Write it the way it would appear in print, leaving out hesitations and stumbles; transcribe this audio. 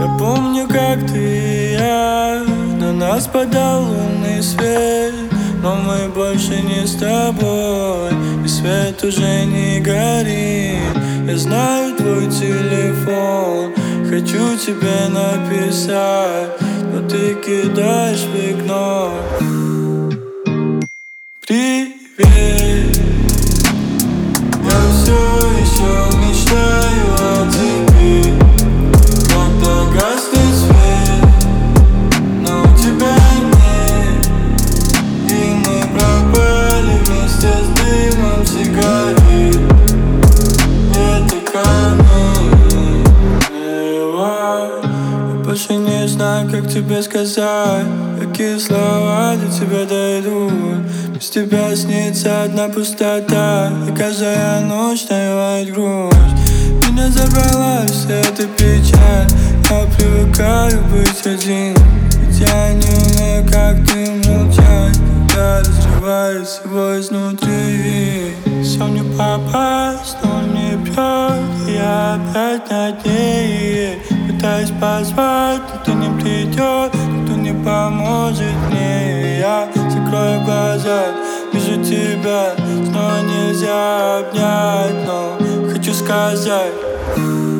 Я помню, как ты и я, на нас падал лунный свет, но мы больше не с тобой, и свет уже не горит. Я знаю твой телефон, хочу тебе написать, но ты кидаешь в игнор. Привет, я все еще мечтаю о тебе, когда гаснет свет, но тебя нет, и мы пропали вместе с дымом сигарет. Это камень. Я больше не знаю, как тебе сказать, какие слова до тебя дойдут. Без тебя снится одна пустота, и каждая ночь навевает грусть. Меня забрала вся эта печаль, я привыкаю быть один, ведь я не умею, как ты, молчать, когда разрывает всего изнутри. Все не попасть, но не бьет, и я опять над ней пытаюсь позвать, но ты не придет, никто не поможет мне. Я закрою глаза, вижу тебя, снова нельзя обнять, но хочу сказать.